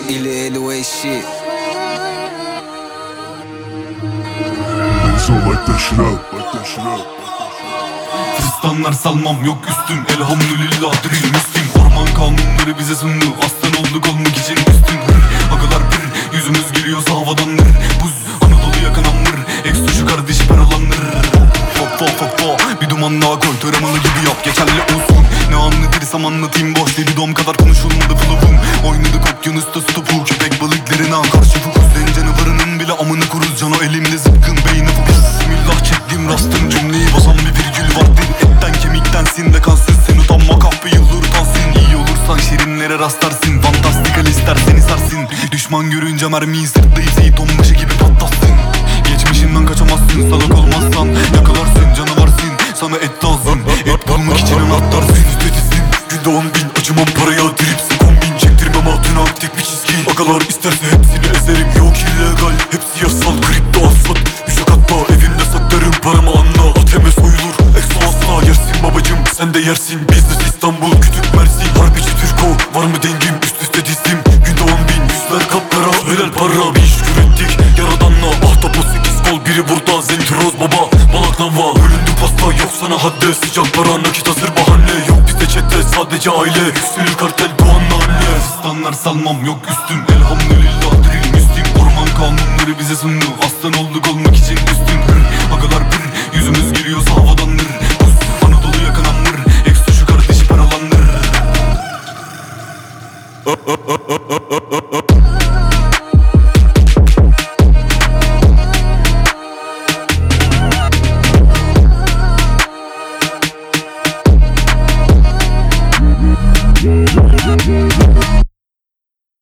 Illegal shit. So like that shit up. Fistanlar salmam yok üstüm, elhamdülillah drill müslim. Orman kanunları bize sundu, aslan olduk olmak için üstün. Agalar bir, yüzümüz geliyorsa havadan nır. Buz, Anadolu yakınan mır, eks şu kardeşi paralanır. Bir duman daha koy, töremalı gibi yap, geçerli olsun. Ne anlatırsam anlatayım, boş bir dom kadar konuşulmadı flow'um. Oynadık okyanusta stopu, köpek balıklarına karşı fokuz. En canavarının bile amını kuruz, cano elimde zıpkın, beyni fokus. Bismillah çektim rastım, cümleyi basan bir virgül vardır. Etten kemiktensin de kansız, sen utanma kahpe yıldır utansın. İyi olursan şirinlere rastlarsın, fantastikal ister seni sarsın. Düşman görünce mermiyi sırtlayıp Seyit onbaşı gibi patlarsın. Geçmişinden kaçamazsın, salak olmazsan yakalarsın, canavarsın, sana et lazım. Et bulmak için anahtarsın. Yüzdedizim, günde 10.000, acımam paraya, dripsi kombin. Çektirmem altına aktif bir çizgi. Agalar isterse hepsini ezerim, yok illegal, hepsi yasal. Kripto asfalt, müşak hatta evimde saklarım paramı anla. ATM soyulur, exo asla yersin babacım, sen de yersin. Business İstanbul, kütük Mersin, harbici Türko, var mı dengim, üst üste dizdim. Günde 10.000, yüzler kapkara, helal para. Bir şükür ettik yaradanla, ahtapot 8 kol, biri burada zentroz baba. Balaklava, bölündü pasta, yok sana hadde. Sıcak para, nakit hazır bahane, yok bizde çete, sadece aile. Yükselir kartel, doğanla anne. Fistanlar salmam yok üstüm, elhamdülillah drill müslim. Orman kanunları bize sundu, aslan olduk olmak için üstün. Agalar bir, yüzümüz geliyorsa havadan nır. Buz, Anadolu yakınan mır, eks şu kardeşi paralanır.